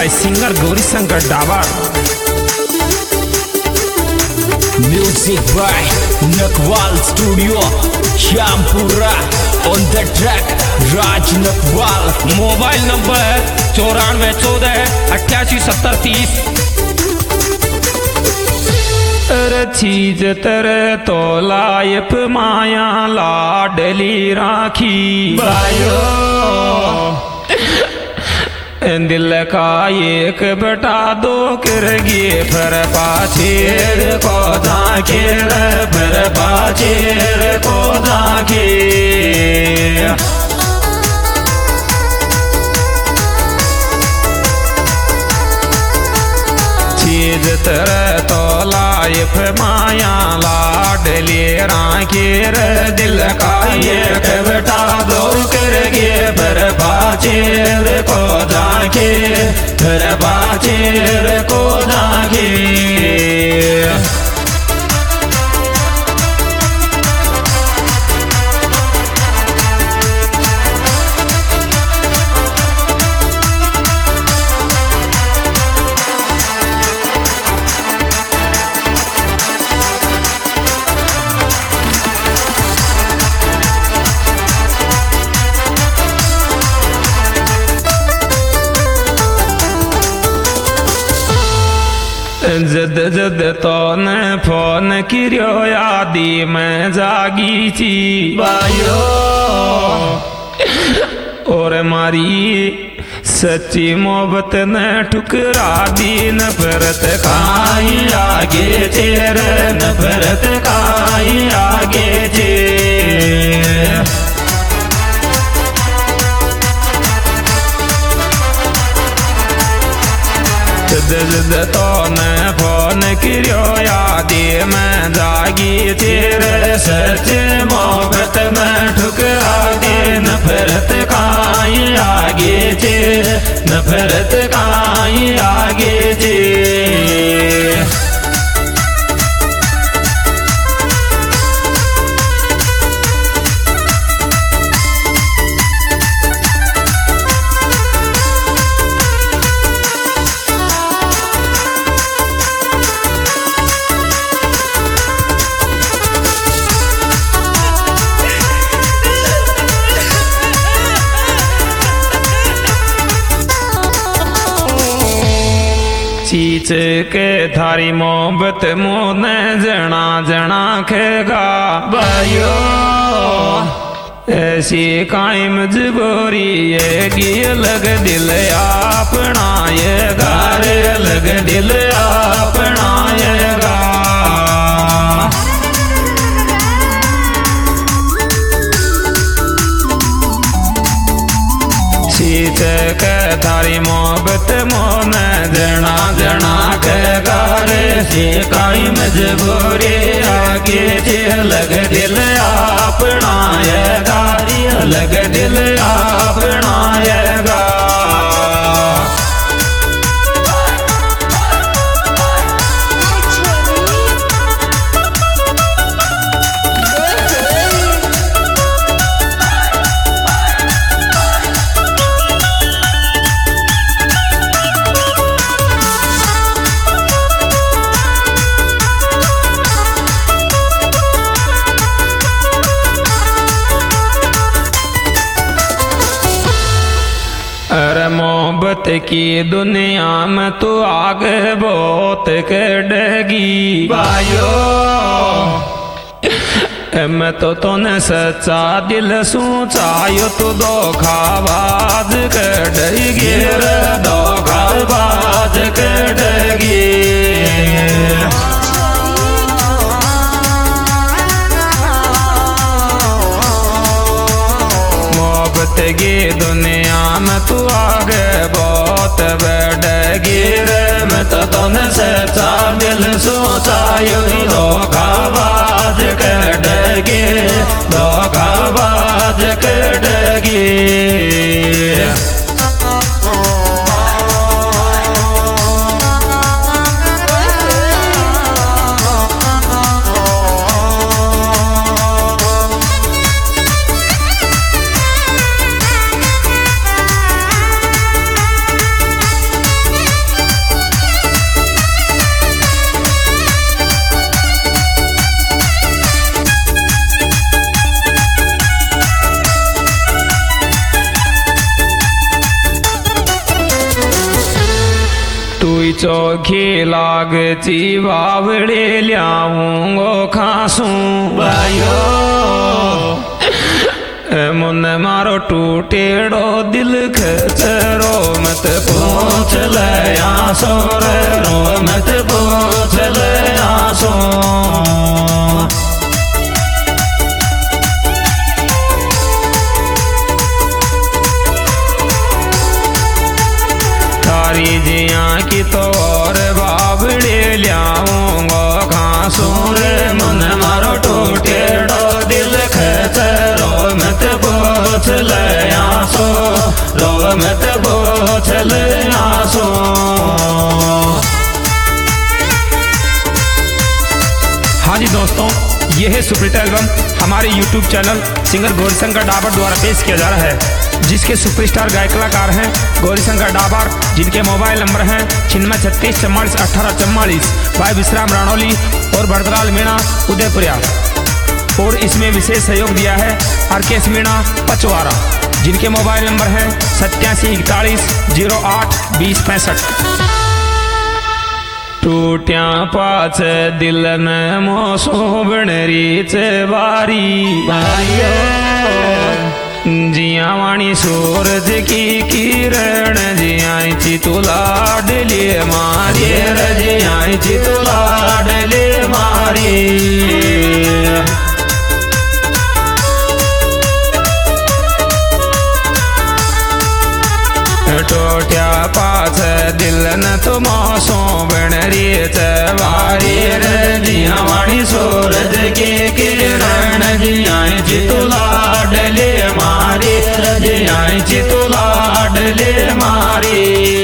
by singer Gauri Shankar Davar. Music by Nakwal Studio, Shampura. On the track Raj Nakwal. Mobile number है 9414887030. चीज तेरे तो लायक माया लाडली राखी भाइयो दिल का एक बेटा दो कर गे फिर पाचेर को दाखे फिर पाचेर को दाखे चीज तेरे तो लाइफ माया लाडली राखी रे दिल का एक बेटा दो कर गे फिर बाचेर को दाखे फिर बाचेर को दाखे जद जद तो ने फोन किरो यादी में जागी ची भाइयो और मारी सच्ची मोहब्बत ने ठुकरा दी नफरत काई आगे तेरे नफरत काई आगे तेरे जद तो ने फोन किरो यादी में जागी तेरे सच मोहब्बत में ठुकरा दे नफरत काई आगे जे नफरत काई आगे जे चीच के थारी मोहब्बत मोने जना जना खेगा भाइयो ऐसी काई मजबूरी ये अलग दिल अपना ये गार अलग दिल अपना ये गा चीच के थारी मोहब्बत मोने जना जना के गारे से काई मजबूरी आगे जे अलग दिल अपना ये गारी अलग दिल अपना ये गा अरे मोहब्बत की दुनिया में तो आगे बहुत कड़ेगी भाइयो मैं तो तूने सच्चा दिल सोचायो तो धोखाबाज कड़ेगी रे धोखाबाज कड़ेगी की दुनिया में तू आगे बहुत बढ़ेगी रे मैं तो तुमने सच्चा दिल सोचायो धोखाबाज कड़ेगी धोखाबाज कड़ेगी चोखी लागची बावड़े ल्याऊंगो खासू भाइयो मुन मारो टूटेड़ो दिल खचरो मत पूछ ले आसो रो मत पूछ ले आसो तारी जिया की तो और बाबड़े ल्याऊंगो खासू रे मन मारो टूटेड़ो दिल खचरो मत पूछ ले आसो रो मत पूछ ले आसो। हाँ जी दोस्तों, यह है सुपरहिट एल्बम हमारे YouTube channel singer Gaurishankar Dabar द्वारा पेश किया जा रहा है, जिसके सुपरस्टार गायक कलाकार हैं गौरीशंकर डाबर, जिनके मोबाइल नंबर हैं 9636441844, भाई विश्राम राणौली और भरतलाल मीणा उदयपुरिया। और इसमें विशेष सहयोग दिया है आरकेएस मीणा पचवारा, जिनके मोबाइल नंबर है 8741082065। टूटिया पाछ दिल न मोसो बनरी चबारी भाइयो जिया वाणी सूरज की किरण जिया चितुला डले मारे रजिया चितुला डले मारे। टोटिया पाछ दिल न तुमसो बनरी चवारी रजिया वाणी सूरज के किरण जिया चितुला डले मारे रजिया चितुला डले मारे।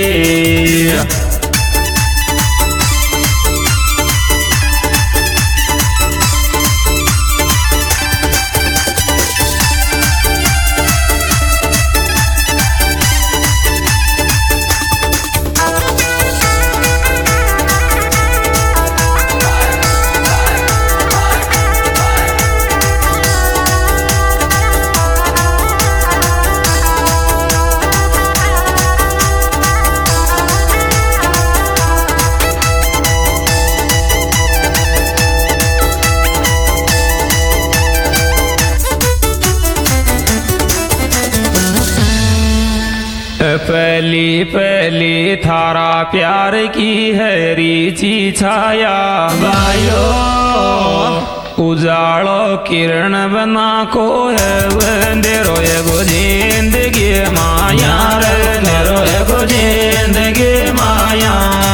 पहली पहली थारा प्यार की है रीची छाया भाइयो उजालो किरण बना को है अंधेरो एगो जिंदगी माया रे अंधेरो एगो जिंदगी माया।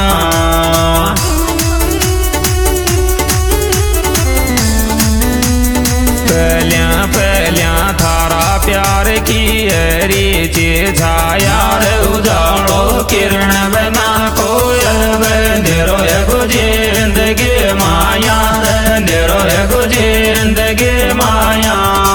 पहलिया पहलिया थारा प्यार की है रीची छाया रे उजाड़ो किरण बना को अंधेरो एगो जिंदगी माया अंधेरो एगो जिंदगी माया।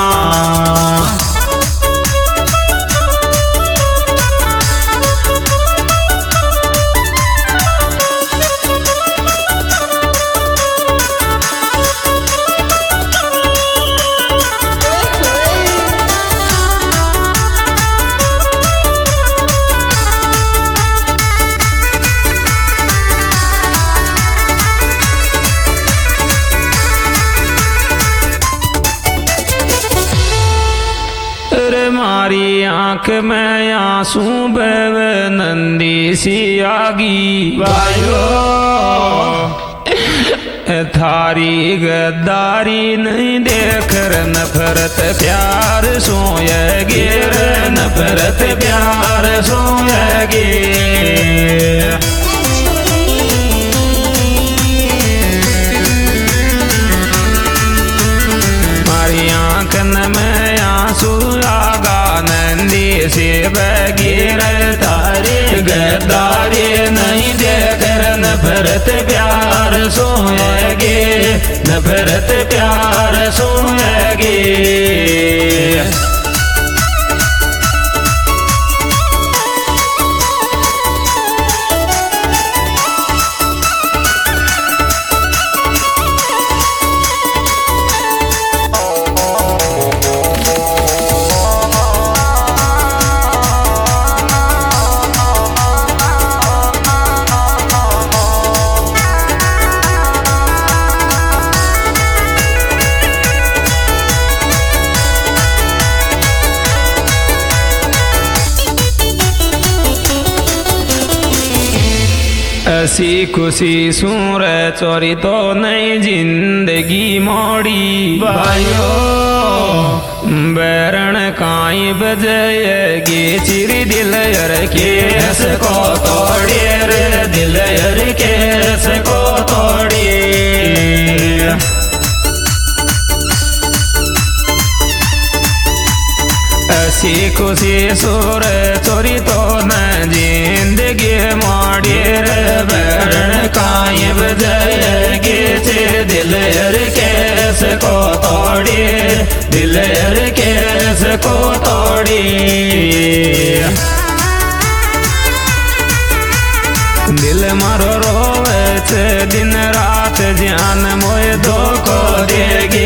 मारी आंख में आंसू बह नंदी सी आगी भाइयो थारी गद्दारी नहीं देख नफरत प्यार सोएगी नफरत प्यार सोएगी। मारी आंख में आंसू आगा नंदी से बगीर तारी गद्दारी नहीं देकर नफरत प्यार सोएगी नफरत प्यार सोएगी। असी खुशी सूर चोरी तो नई जिंदगी मोड़ी भाइयों बैरण काई बजयगी चिरी दिल यर केस को तोड़ी रे दिल यर केस को तोड़ी असी खुशी सूर चोरी तो न जिंदगी मोड़ी रे बैरण काई बजयगी चिरी दिल यर केस को तोड़ी दिल यर केस को तोड़ी दिल मारो रोवे छे दिन रात जान मोय धोखो देगी